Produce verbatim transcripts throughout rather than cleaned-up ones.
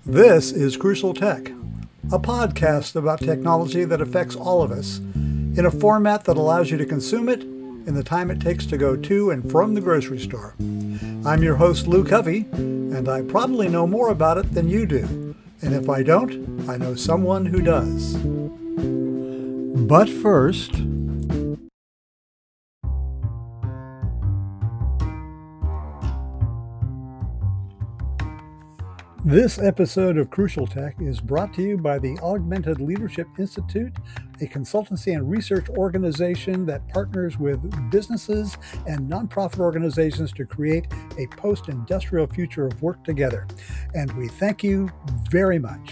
This is Crucial Tech, a podcast about technology that affects all of us in a format that allows you to consume it in the time it takes to go to and from the grocery store. I'm your host, Lou Covey, and I probably know more about it than you do. And if I don't, I know someone who does. But first, this episode of Crucial Tech is brought to you by the Augmented Leadership Institute, a consultancy and research organization that partners with businesses and nonprofit organizations to create a post-industrial future of work together. And we thank you very much.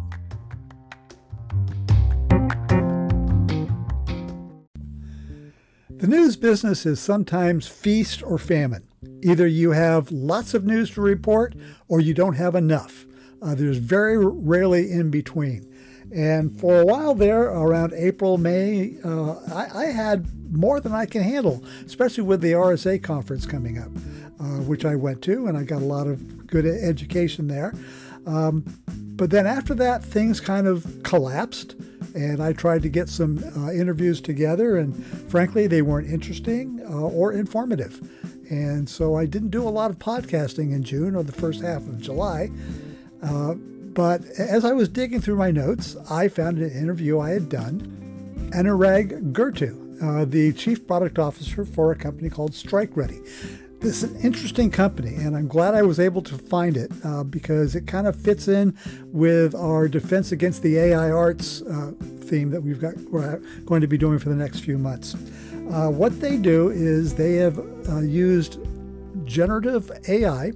The news business is sometimes feast or famine. Either you have lots of news to report or you don't have enough. Uh, there's very rarely in between. And for a while there, around April, May, uh, I, I had more than I can handle, especially with the R S A conference coming up, uh, which I went to, and I got a lot of good education there. Um, but then after that, things kind of collapsed. And I tried to get some uh, interviews together, and frankly, they weren't interesting uh, or informative. And so I didn't do a lot of podcasting in June or the first half of July. Uh, but as I was digging through my notes, I found an interview I had done. Anurag Gurtu, uh, the chief product officer for a company called StrikeReady. This is an interesting company, and I'm glad I was able to find it uh, because it kind of fits in with our Defense Against the A I Arts uh, theme that we've got we're going to be doing for the next few months. Uh, what they do is they have uh, used generative A I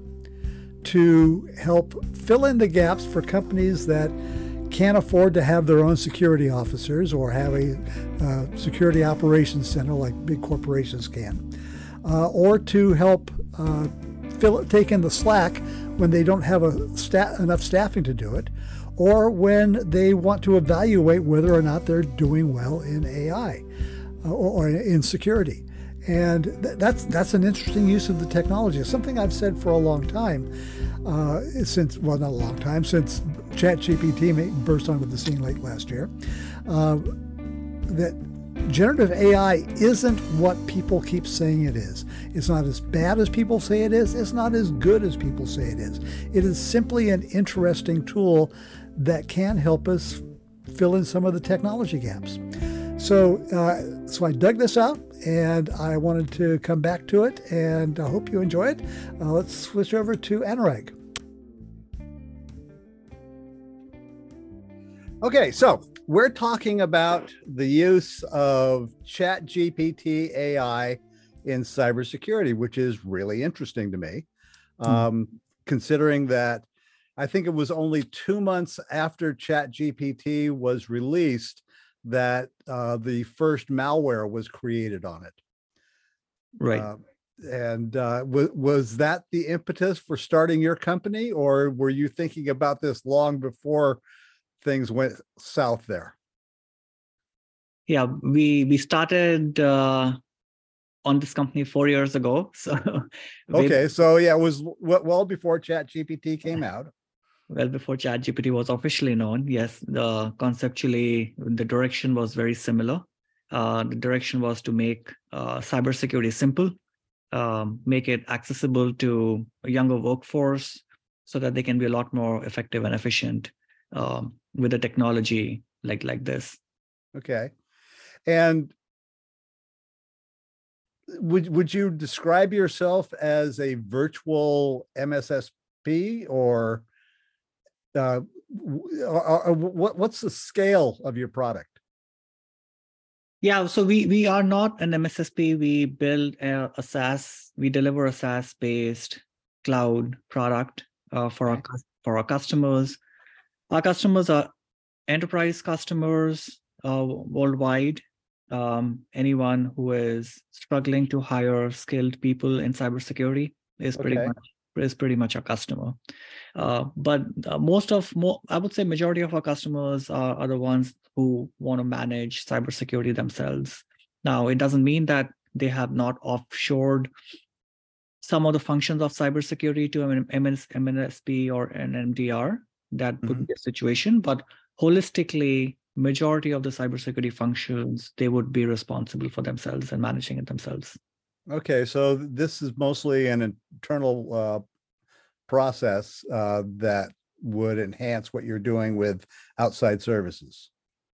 to help fill in the gaps for companies that can't afford to have their own security officers or have a uh, security operations center like big corporations can. Uh, or to help uh, fill it, take in the slack when they don't have a sta- enough staffing to do it, or when they want to evaluate whether or not they're doing well in A I uh, or, or in security. And th- that's that's an interesting use of the technology. It's something I've said for a long time, uh, since, well, not a long time, since ChatGPT burst onto the scene late last year, uh, that generative A I isn't what people keep saying it is. It's not as bad as people say it is. It's not as good as people say it is. It is simply an interesting tool that can help us fill in some of the technology gaps. So, uh, so I dug this out, and I wanted to come back to it, and I hope you enjoy it. Uh, let's switch over to Anurag. Okay, so we're talking about the use of ChatGPT A I in cybersecurity, which is really interesting to me, um, mm. considering that I think it was only two months after ChatGPT was released that uh, the first malware was created on it. Right. Uh, and uh, w- was that the impetus for starting your company, or were you thinking about this long before things went south there? Yeah, we we started uh, on this company four years ago. So okay, so yeah, it was w- well before ChatGPT came out. Well before ChatGPT was officially known. Yes, the conceptually the direction was very similar. Uh, the direction was to make uh, cybersecurity simple, um, make it accessible to a younger workforce, so that they can be a lot more effective and efficient um, with a technology like like this. Okay. And would would you describe yourself as a virtual M S S P, or uh, or, or what what's the scale of your product? Yeah, so we we are not an M S S P. We build a, a SaaS. We deliver a SaaS-based cloud product uh, for okay. our for our customers. Our customers are enterprise customers uh, worldwide. Um, anyone who is struggling to hire skilled people in cybersecurity is pretty okay. much is pretty much a customer. Uh, but uh, most of, more, I would say, majority of our customers are, are the ones who want to manage cybersecurity themselves. Now, it doesn't mean that they have not offshored some of the functions of cybersecurity to an M S, M S P or an M D R. that Mm-hmm. would be a situation. But holistically, majority of the cybersecurity functions, they would be responsible for themselves and managing it themselves. Okay, so this is mostly an internal uh, process uh, that would enhance what you're doing with outside services.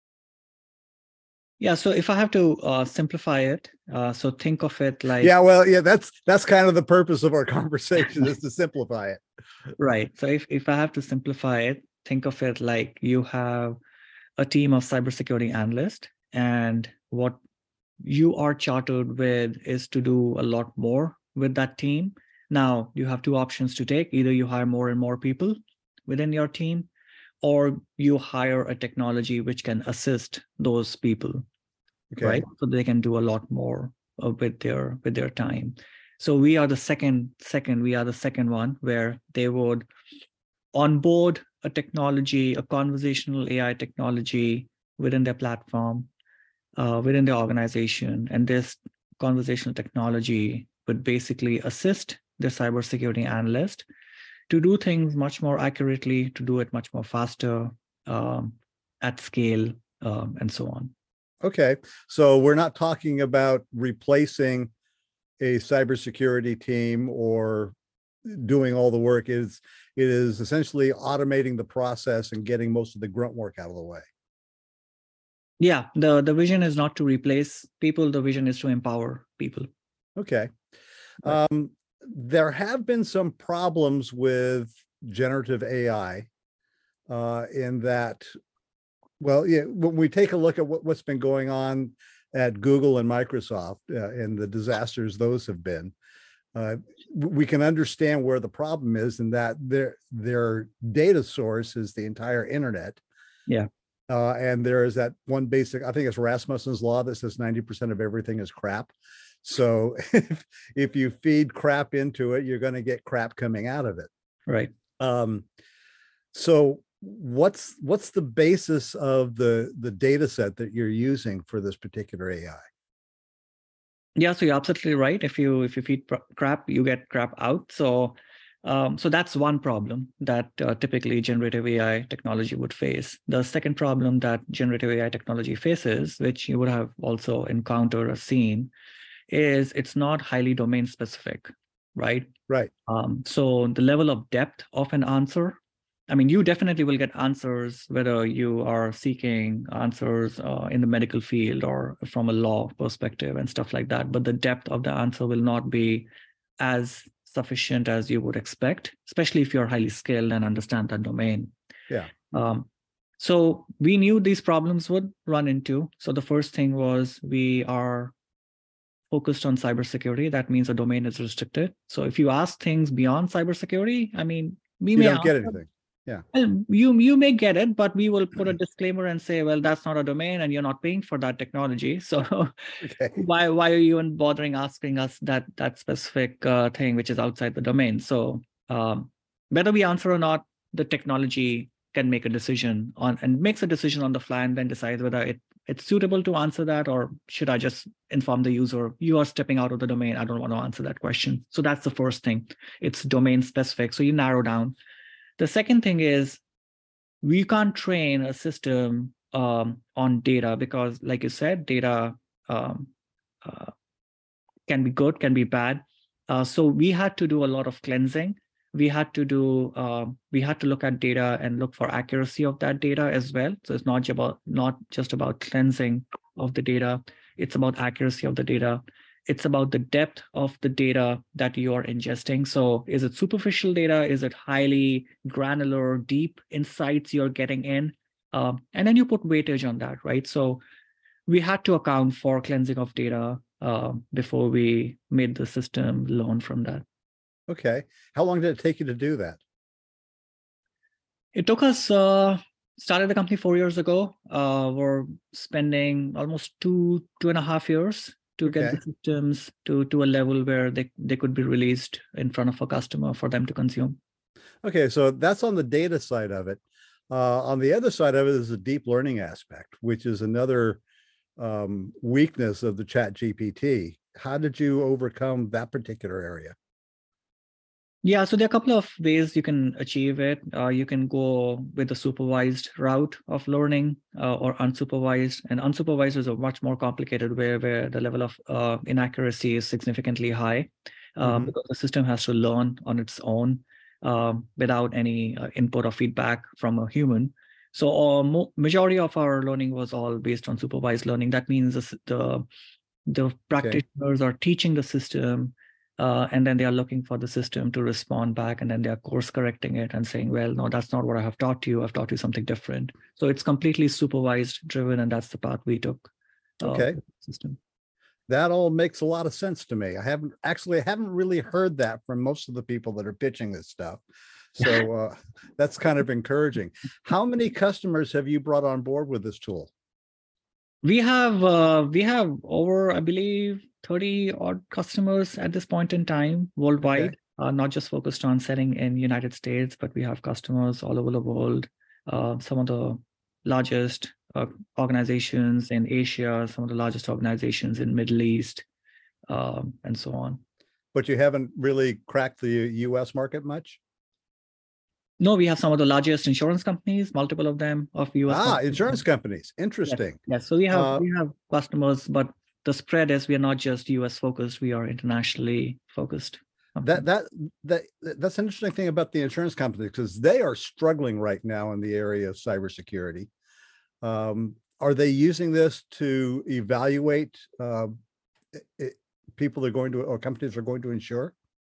Yeah, so if I have to uh, simplify it, uh, so think of it like yeah, well, yeah, that's that's kind of the purpose of our conversation is to simplify it. Right. So if if I have to simplify it, think of it like you have a team of cybersecurity analysts, and what you are chartered with is to do a lot more with that team. Now you have two options to take: either you hire more and more people within your team, or you hire a technology which can assist those people. Okay. Right? So they can do a lot more uh, with their with their time. So we are the second second we are the second one where they would onboard a technology, a conversational A I technology within their platform, uh, within their organization, and this conversational technology would basically assist the cybersecurity analyst to do things much more accurately, to do it much more faster, um, at scale, um, and so on. Okay, so we're not talking about replacing a cybersecurity team or doing all the work. It is it is essentially automating the process and getting most of the grunt work out of the way. Yeah, the the vision is not to replace people. The vision is to empower people. Okay. Right. Um, there have been some problems with generative A I uh, in that, well, yeah, when we take a look at what, what's been going on at Google and Microsoft uh, and the disasters those have been, uh, we can understand where the problem is, and that their their data source is the entire internet. Yeah. Uh, and there is that one basic, I think it's Rasmussen's law that says ninety percent of everything is crap. So if, if you feed crap into it, you're going to get crap coming out of it. Right. Um, so what's what's the basis of the the data set that you're using for this particular A I? Yeah, so you're absolutely right. If you if you feed crap, you get crap out. So um, so that's one problem that uh, typically generative A I technology would face. The second problem that generative A I technology faces, which you would have also encountered or seen, is it's not highly domain specific, right? Right. Um, so the level of depth of an answer, I mean, you definitely will get answers whether you are seeking answers uh, in the medical field or from a law perspective and stuff like that. But the depth of the answer will not be as sufficient as you would expect, especially if you're highly skilled and understand that domain. Yeah. Um, so we knew these problems would run into. So the first thing was we are focused on cybersecurity. That means a domain is restricted. So if you ask things beyond cybersecurity, I mean, we you may don't get answer, anything. Yeah. Well, you you may get it, but we will put a disclaimer and say, well, that's not a domain and you're not paying for that technology. So okay. why why are you even bothering asking us that that specific uh, thing which is outside the domain? So um, whether we answer or not, the technology can make a decision on and makes a decision on the fly and then decides whether it it's suitable to answer that, or should I just inform the user, you are stepping out of the domain, I don't want to answer that question. So that's the first thing. It's domain specific. So you narrow down. The second thing is we can't train a system um, on data because, like you said, data um, uh, can be good, can be bad. Uh, so we had to do a lot of cleansing. We had to do, uh, we had to look at data and look for accuracy of that data as well. So it's not about not just about cleansing of the data. It's about accuracy of the data. It's about the depth of the data that you are ingesting. So is it superficial data? Is it highly granular, deep insights you're getting in? Um, and then you put weightage on that, right? So we had to account for cleansing of data uh, before we made the system learn from that. Okay. How long did it take you to do that? It took us, uh, started the company four years ago. Uh, we're spending almost two, two and a half years to okay. get the systems to, to a level where they, they could be released in front of a customer for them to consume. Okay, so that's on the data side of it. Uh, on the other side of it is the deep learning aspect, which is another um, weakness of the Chat G P T. How did you overcome that particular area? Yeah, so there are a couple of ways you can achieve it. Uh, you can go with the supervised route of learning uh, or unsupervised. And unsupervised is a much more complicated way where the level of uh, inaccuracy is significantly high uh, Mm-hmm. because the system has to learn on its own um, without any uh, input or feedback from a human. So uh, mo- majority of our learning was all based on supervised learning. That means the, the, the practitioners are teaching the system Uh, and then they are looking for the system to respond back, and then they are course correcting it and saying, well, no, that's not what I have taught you. I've taught you something different. So it's completely supervised driven, and that's the path we took. Uh, Okay. system. That all makes a lot of sense to me. I haven't actually I haven't really heard that from most of the people that are pitching this stuff. So uh, that's kind of encouraging. How many customers have you brought on board with this tool? We have uh, we have over, I believe, thirty odd customers at this point in time worldwide, okay. uh, not just focused on selling in United States, but we have customers all over the world. Uh, some of the largest uh, organizations in Asia, some of the largest organizations in Middle East, um, and so on. But you haven't really cracked the U S market much? No, we have some of the largest insurance companies, multiple of them of U S Ah, companies. insurance companies. Interesting. Yes, yes. So we have uh, we have customers, but the spread is we are not just U S focused, we are internationally focused. That that that that's an interesting thing about the insurance companies, because they are struggling right now in the area of cybersecurity. Um, are they using this to evaluate uh, it, people are going to, or companies are going to insure?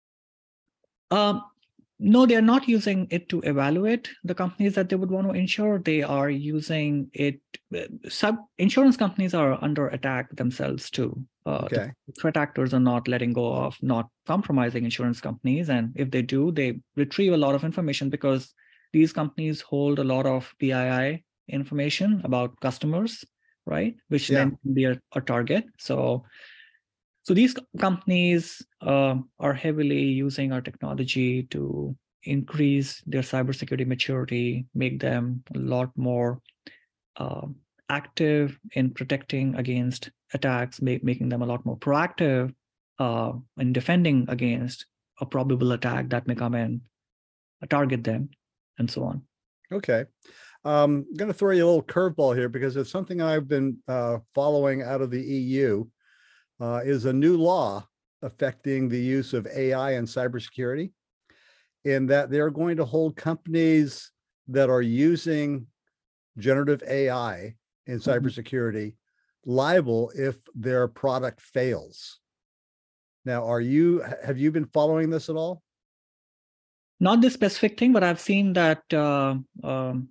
Um, no, they're not using it to evaluate the companies that they would want to insure. They are using it. Sub insurance companies are under attack themselves too. Uh, okay. The threat actors are not letting go of not compromising insurance companies, and if they do, they retrieve a lot of information because these companies hold a lot of P I I information about customers, right? Which yeah. then can be a, a target. So. So these companies uh, are heavily using our technology to increase their cybersecurity maturity, make them a lot more uh, active in protecting against attacks, make, making them a lot more proactive uh, in defending against a probable attack that may come in, uh, target them, and so on. Okay. Um, I'm going to throw you a little curveball here because it's something I've been uh, following out of the E U. Uh, is a new law affecting the use of A I and cybersecurity, in that they're going to hold companies that are using generative A I in cybersecurity mm-hmm. liable if their product fails. Now, are you have you been following this at all? Not this specific thing, but I've seen that uh, um,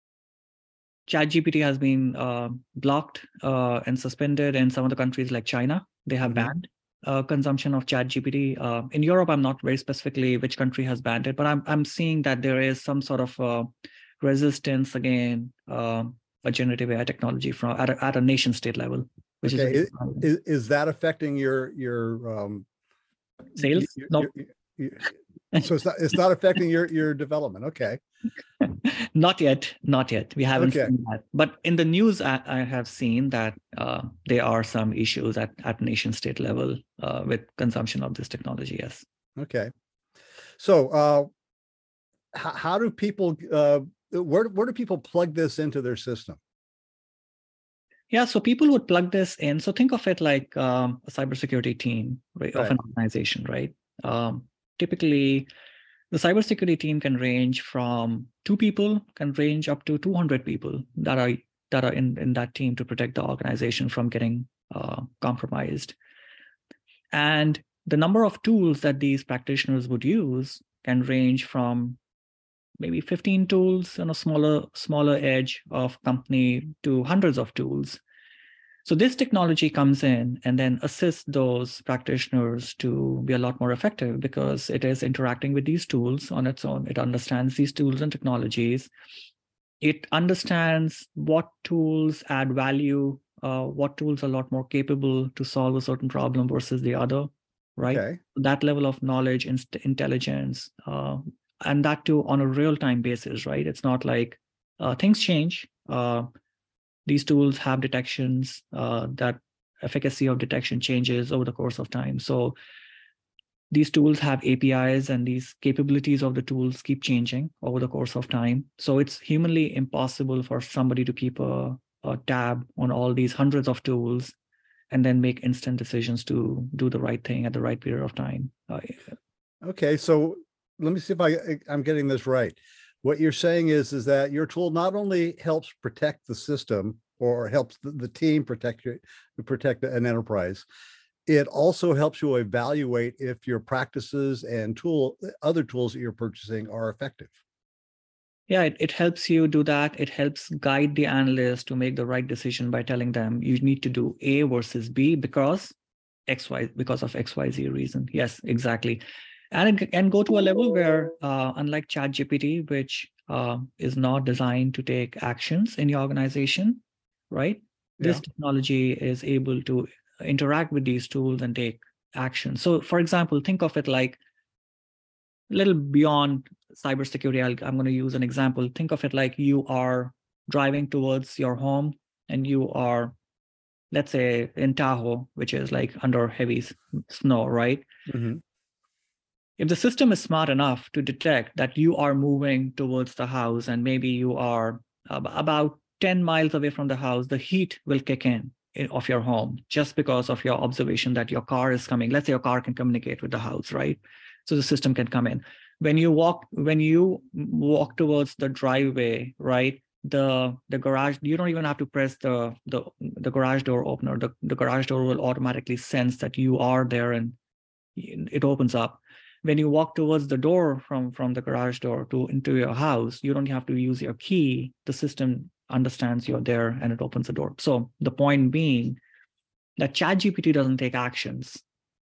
ChatGPT has been uh, blocked uh, and suspended in some of the countries like China. They have mm-hmm. banned uh, consumption of ChatGPT. Uh, in Europe, I'm not very specifically which country has banned it, but I'm I'm seeing that there is some sort of uh, resistance again uh, a generative A I technology from at a, at a nation state level. Which okay. is, is is that affecting your your um, sales? Your, no. Your, your, so it's not it's not affecting your your development. Okay. Not yet, not yet. We haven't okay. seen that. But in the news, I, I have seen that uh, there are some issues at, at nation state level uh, with consumption of this technology, yes. Okay. So uh, how, how do people, uh, where, where do people plug this into their system? Yeah, so people would plug this in. So think of it like um, a cybersecurity team right, right. of an organization, right? Um, typically, the cybersecurity team can range from two people, can range up to two hundred people that are that are in, in that team to protect the organization from getting uh, compromised. And the number of tools that these practitioners would use can range from maybe fifteen tools on a smaller, smaller edge of company to hundreds of tools. So this technology comes in and then assists those practitioners to be a lot more effective because it is interacting with these tools on its own. It understands these tools and technologies. It understands what tools add value, uh, what tools are a lot more capable to solve a certain problem versus the other, right? Okay. That level of knowledge and intelligence, uh, and that too on a real-time basis, right? It's not like uh, things change. Uh, These tools have detections uh, that efficacy of detection changes over the course of time. So these tools have A P Is, and these capabilities of the tools keep changing over the course of time. So it's humanly impossible for somebody to keep a, a tab on all these hundreds of tools and then make instant decisions to do the right thing at the right period of time. Uh, okay, so let me see if I, I'm getting this right. What you're saying is, is that your tool not only helps protect the system or helps the, the team protect your, protect an enterprise, it also helps you evaluate if your practices and tool, other tools that you're purchasing are effective. Yeah, it, it helps you do that. It helps guide the analyst to make the right decision by telling them you need to do A versus B because X, Y, because of X, Y, Z reason. Yes, exactly. And, and go to a level where, uh, unlike ChatGPT, which uh, is not designed to take actions in your organization, right? Yeah. This technology is able to interact with these tools and take action. So, for example, think of it like a little beyond cybersecurity. I'll, I'm going to use an example. Think of it like you are driving towards your home and you are, let's say, in Tahoe, which is like under heavy snow, right? Mm-hmm. If the system is smart enough to detect that you are moving towards the house and maybe you are about ten miles away from the house, the heat will kick in of your home just because of your observation that your car is coming. Let's say your car can communicate with the house, right? So the system can come in. When you walk, when you walk towards the driveway, right? The the garage, you don't even have to press the the, the garage door opener. The, the garage door will automatically sense that you are there and it opens up. When you walk towards the door from, from the garage door to into your house, you don't have to use your key. The system understands you're there and it opens the door. So the point being that ChatGPT doesn't take actions.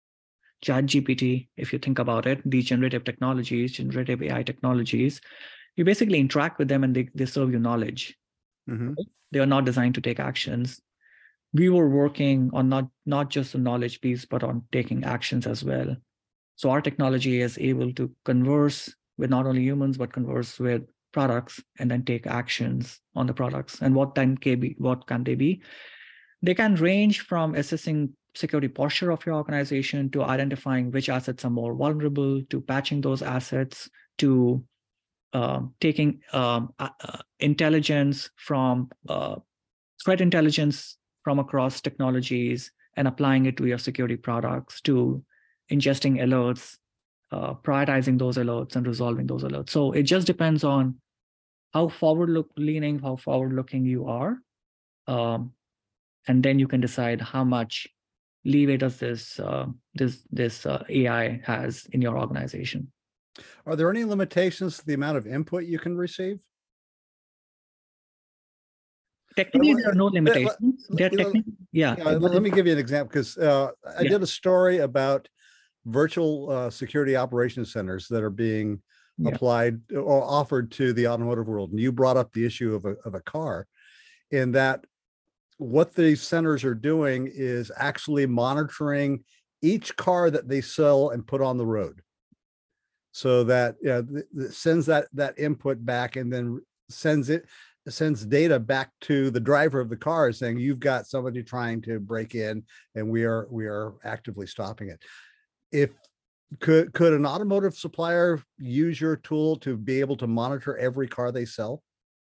ChatGPT, if you think about it, these generative technologies, generative A I technologies, you basically interact with them and they, they serve you knowledge. Mm-hmm. Right? They are not designed to take actions. We were working on not, not just the knowledge piece, but on taking actions as well. So our technology is able to converse with not only humans, but converse with products and then take actions on the products. And what then can be, what can they be? They can range from assessing security posture of your organization to identifying which assets are more vulnerable, to patching those assets, to uh, taking um, uh, intelligence from uh, threat intelligence from across technologies and applying it to your security products, to ingesting alerts, uh, prioritizing those alerts and resolving those alerts. So it just depends on how forward-leaning, how forward-looking you are. Um, and then you can decide how much leeway does this uh, this this uh, A I has in your organization. Are there any limitations to the amount of input you can receive? Technically, there are no limitations. Let, let, yeah. yeah let, let me give you an example, because uh, I yeah. did a story about virtual uh, security operations centers that are being yeah. applied or offered to the automotive world. And you brought up the issue of a, of a car, in that what these centers are doing is actually monitoring each car that they sell and put on the road, so that you know, it sends that that input back and then sends it sends data back to the driver of the car saying you've got somebody trying to break in and we are we are actively stopping it. If could could an automotive supplier use your tool to be able to monitor every car they sell?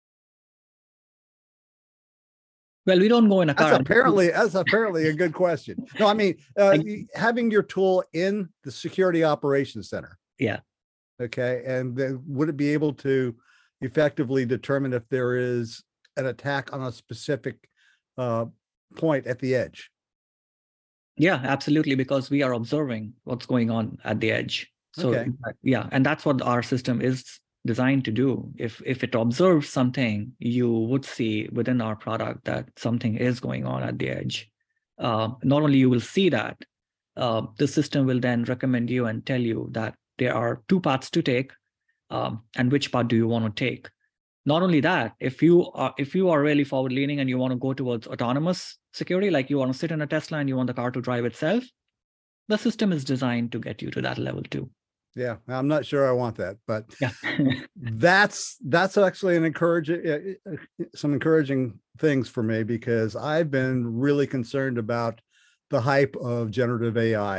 Well, we don't go in a car. That's apparently that's apparently a good question. No, I mean uh, having your tool in the security operations center. Yeah. Okay, and then would it be able to effectively determine if there is an attack on a specific uh, point at the edge? Yeah, absolutely, because we are observing what's going on at the edge. So okay. yeah, and that's what our system is designed to do. If if it observes something, you would see within our product that something is going on at the edge. Uh, not only you will see that, uh, the system will then recommend you and tell you that there are two paths to take, um, and which path do you want to take. Not only that, if you are if you are really forward leaning and you want to go towards autonomous security, like you want to sit in a Tesla and you want the car to drive itself, the system is designed to get you to that level too. Yeah, I'm not sure I want that, but yeah. that's that's actually an encouraging some encouraging things for me, because I've been really concerned about the hype of generative A I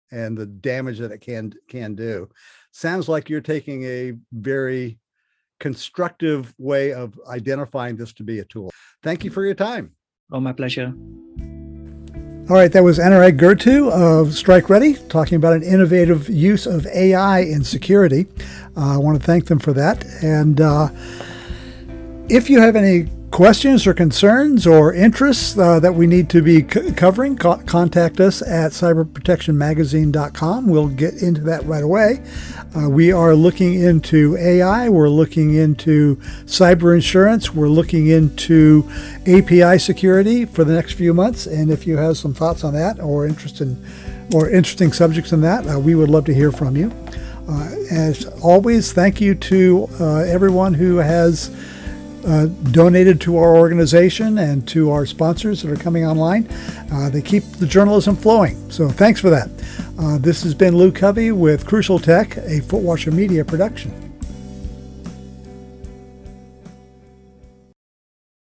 and the damage that it can can do. Sounds like you're taking a very constructive way of identifying this to be a tool. Thank you for your time. Oh, my pleasure. All right, that was Anurag Gurtu of Strike Ready talking about an innovative use of A I in security. Uh, I want to thank them for that. And uh, if you have any questions or concerns or interests uh, that we need to be c- covering, co- contact us at cyber protection magazine dot com. We'll get into that right away. Uh, we are looking into A I. We're looking into cyber insurance. We're looking into A P I security for the next few months. And if you have some thoughts on that or interest in, or interesting subjects in that, uh, we would love to hear from you. Uh, as always, thank you to uh, everyone who has Uh, donated to our organization and to our sponsors that are coming online. Uh, they keep the journalism flowing. So thanks for that. Uh, this has been Lou Covey with Crucial Tech, a Footwasher Media production.